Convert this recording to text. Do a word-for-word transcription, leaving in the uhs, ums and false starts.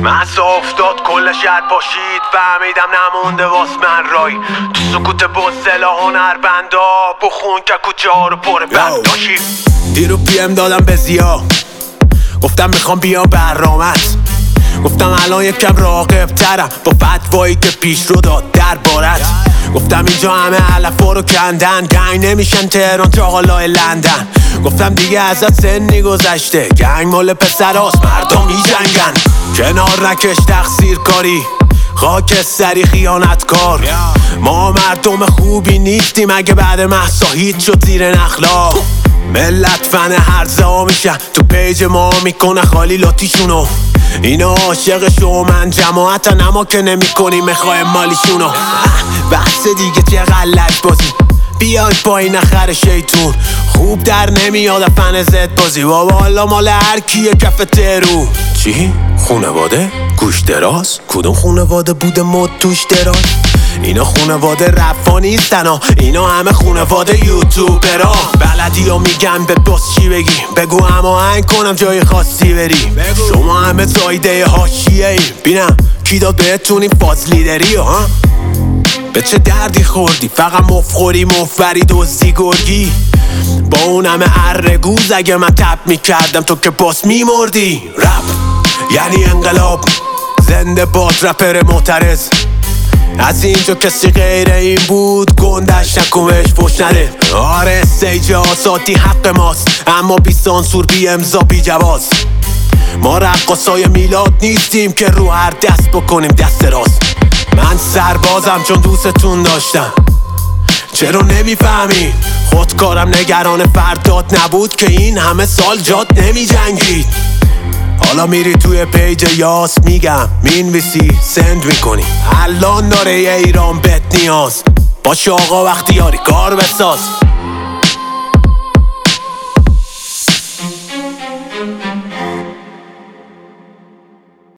مزه افتاد کل شهر پاشید، فهمیدم نمونده واس من رای. تو سکوت بزدلا هنربندا بخون که کوچه ها رو پر بنداشی. دیرو پیم دادم به زیا، گفتم میخوام بیام برامت. گفتم الان یکم راقب ترم با فتوایی که پیش رو داد در بارت. گفتم اینجا همه علفا رو کندن، گنگ نمیشن تهران چاقالای لندن. گفتم دیگه ازت سنی گذشته، گنگ مال پسراست مردم میجنگن. کنار نکش تقصیر کاری، خاک سری خیانتکار. ما مردم خوبی نیستیم اگه بعد مهسا هیچ شد زیر نخلا. ملت فن هرزه ها میشن تو پیج ما میکنه خالی لاتیشونو. اینا عاشق شومن جماعتن اما که نمی کنیم میخوای مالیشونو. بحث دیگه چه غلط بازی، بیای پایین نخر شیطون. خوب در نمیاد فن زد بازی، بابا حالا مال هر کیه کف ترو. چی؟ خونواده؟ گوش دراز؟ کدوم خونواده بوده مد توش دراز؟ اینا خونواده رفا نیستن ها، اینا همه خونواده یوتیوبرا. بلدی ها میگن به باس چی بگی، بگو اما هنگ کنم جای خاصی بری. شما همه زایده حاشیه ایم، بینم کی داد بهتون این فاز لیدری ها. به چه دردی خوردی؟ فقط مفخوری مفبری دزدی گرگی. با اون همه ارگوز اگه من تپ میکردم تو که باس میمردی. رپ یعنی انقلاب، زنده باد رپر معترض. از اینجا کسی غیر این بود گندش نکومش فش نده. آره استیج آزادی حق ماست، اما بی سانسور بی امضا بی جواز. ما رقصای میلاد نیستیم که رو هر دست بکنیم دست راست. من سربازم چون دوستتون داشتم، چرا نمیفهمید؟ خودکارم نگران فردات نبود که این همه سال جات نمی جنگید. حالا میری توی پیج یاس میگم مینویسی سند میکنی. الان داره یه ایران بهت نیاز، باشه آقا وقتی یاری کار بساز.